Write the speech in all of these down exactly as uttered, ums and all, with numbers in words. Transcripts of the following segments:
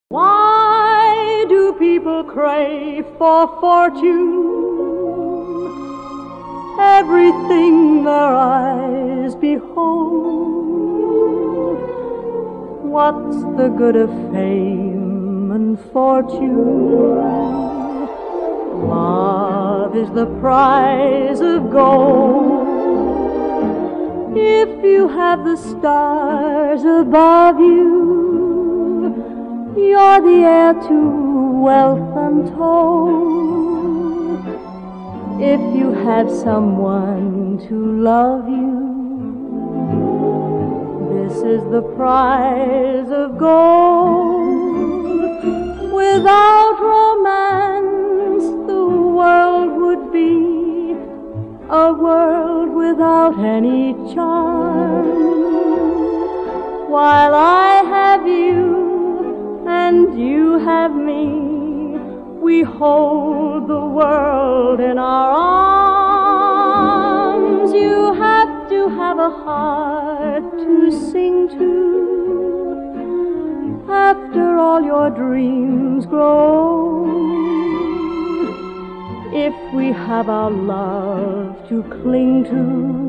Why do people crave for fortune? Everything their eyes behold. What's the good of fame and fortune? Love is the prize of gold. If you have the stars above you, you're the heir to wealth untold. If you have someone to love you, this is the prize of gold. Without romance, the world would be a world without any charm. While I have you and you have me, we hold the world in our arms. You have to have a heart to sing to. After all your dreams grow old, if we have our love to cling to,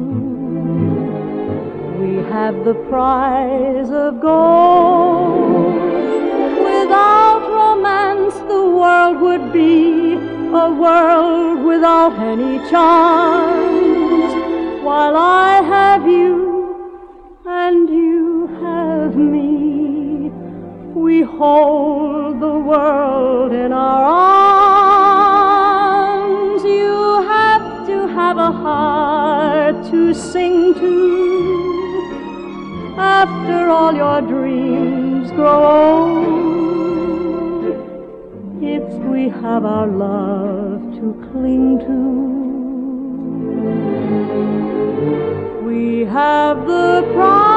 we have the prize of gold. Without romance, the world would be a world without any charms. While I have you and you have me, we hold the world in our arms. You have to have a heart to sing to. After all your dreams grow old, if we have our love to cling to, we have the prize.